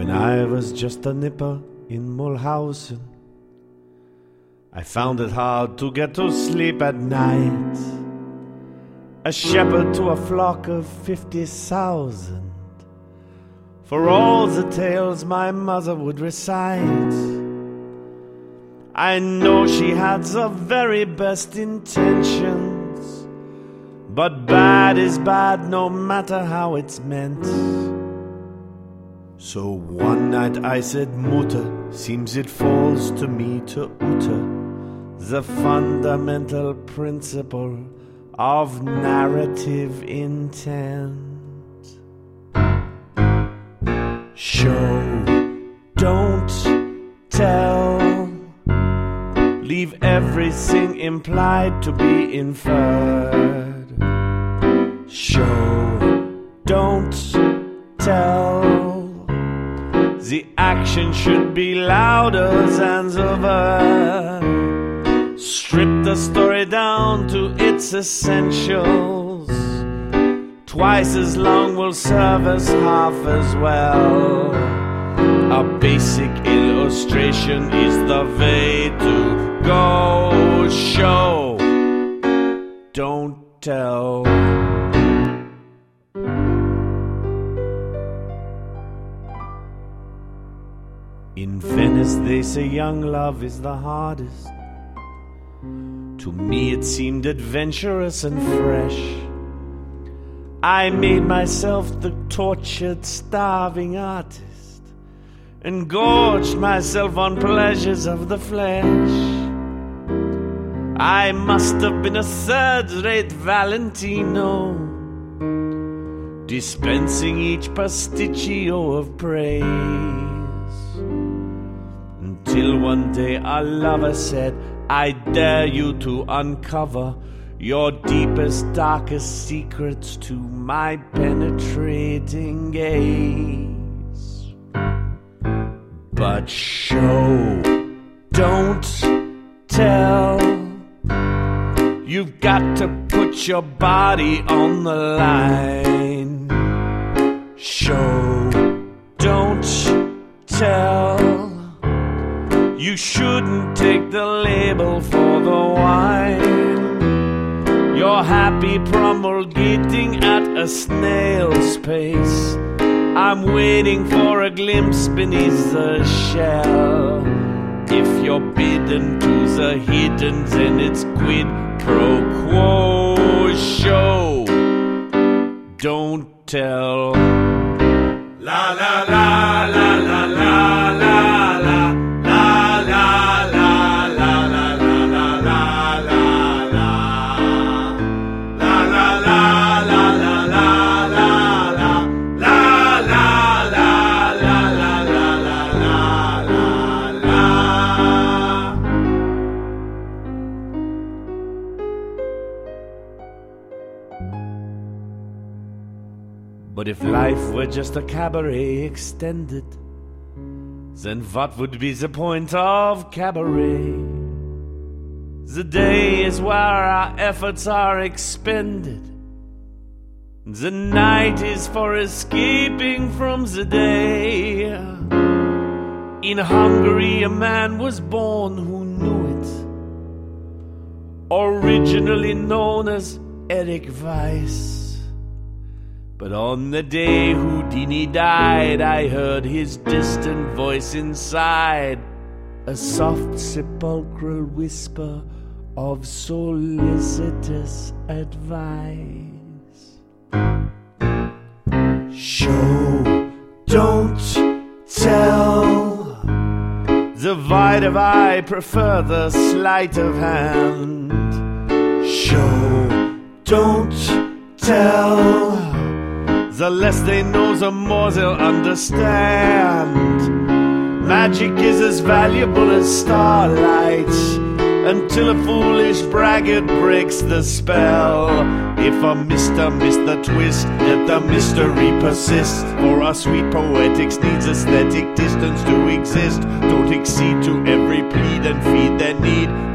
When I was just a nipper in Mulhausen, I found it hard to get to sleep at night. A shepherd to a flock of 50,000, for all the tales my mother would recite. I know she had the very best intentions, but bad is bad no matter how it's meant. So one night I said, Mutter, seems it falls to me to utter the fundamental principle of narrative intent. Show, don't tell. Leave everything implied to be inferred. Show, don't tell. The action should be louder than the verb. Strip the story down to its essentials. Twice as long will serve as half as well. A basic illustration is the way to go. Show, don't tell. In Venice they say young love is the hardest. To me it seemed adventurous and fresh. I made myself the tortured, starving artist and gorged myself on pleasures of the flesh. I must have been a third-rate Valentino, dispensing each pasticcio of praise, until one day a lover said, I dare you to uncover your deepest, darkest secrets to my penetrating gaze. But show, don't tell. You've got to put your body on the line. Show, don't tell. You shouldn't take the label for the wine. You're happy promulgating at a snail's pace. I'm waiting for a glimpse beneath the shell. If you're bidden to the hidden, then it's quid pro quo. Show, don't tell. La la la la la la la la. But if life were just a cabaret extended, then what would be the point of cabaret? The day is where our efforts are expended. The night is for escaping from the day. In Hungary a man was born who knew it, originally known as Eric Weiss. But on the day Houdini died, I heard his distant voice inside, a soft sepulchral whisper of solicitous advice. Show, don't tell. The wide of eye prefer the sleight of hand. Show, don't tell. The less they know, the more they'll understand. Magic is as valuable as starlight, until a foolish braggart breaks the spell. If a mister missed the twist, let the mystery persist. For our sweet poetics needs aesthetic distance to exist. Don't accede to every plead and feed their need.